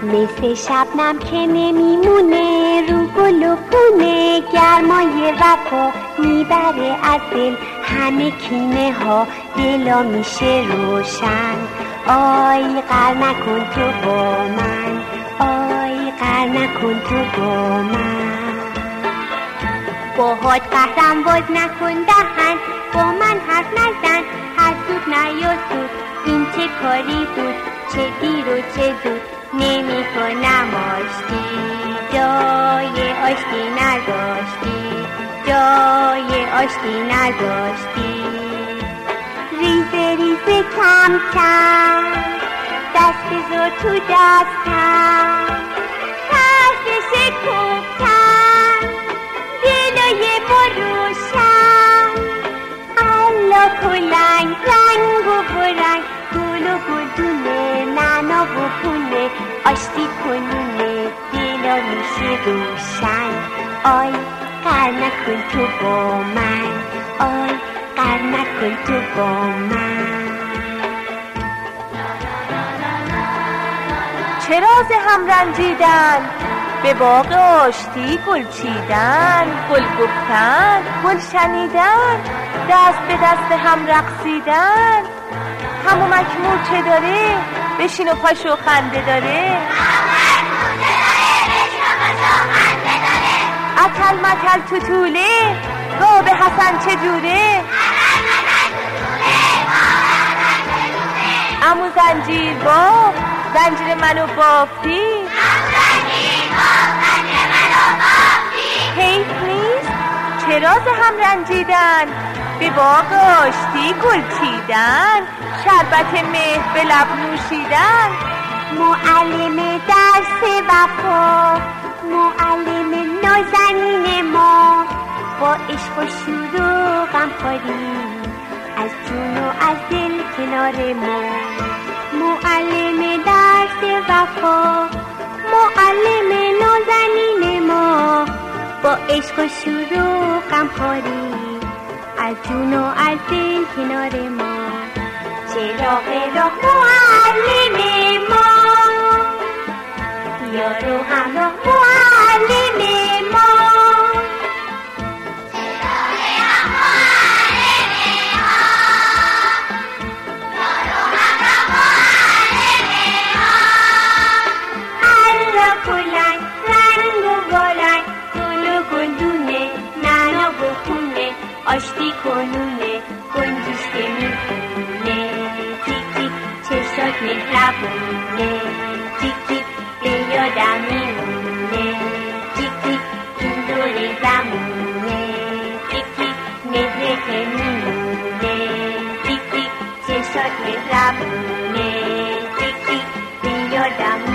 مثل شبنم که نمیمونه رو گل و پونه، گرمای وفا میبره از دل همه کینه ها، دلا میشه روشن. آی قهر نکن تو با من، آی قهر نکن تو با من. باهات قهرم باز نکن دهن، با من حرف نزن، حسود نیا سود، این چه کاری بود، چه دیر و چه زود، نمی کنم آشتی، جای آشتی نداشتی، جای آشتی نداشتی. ریزه ریزه کم کم، دست زور تو دستم، تحتش کوبتم، دلای بروشم. الله کلنگ رنگ و برنگ، گل و گلدونه، نعنا و پونه، آشتی کنونه، دلا میشه روشن. آی قهر نکن تو با من، آی قهر نکن تو با من. چه راز هم رنجیدن، به باغ آشتی گل چیدن، گل گفتن، گل شنیدن، دست به دست هم رقصیدن. همو مکمور چه داره، بشین و پاشو خنده داره. اتل متل تو طوله، گاه به حسن چه جوره. عمو زنجیر باب، زنجیر منو بافتی. هی پلیز، چه راز هم رنجیدن، به باغ آشتی گل چیدن، شربت مهر به لب نوشیدن. معلم درس وفا، معلم نازنین ما، با عشق و شور و غمخواری از جون و از دل کنار ما. معلم درس وفا، معلم نازنین ما، با عشق و شور و غمخواری از جون و از دل کنار ما. چراغ راه معلم ما، یارو همراه معلم ما. آشتی کنونه، گنجیش که میخونه، تیک تیک چشات مهربونه، تیک تیک به یادم میمونه، تیک تیک این دور زمونه، تیک تیک مهره که میمونه، تیک تیک چشات مهربونه، تیک تیک به یادم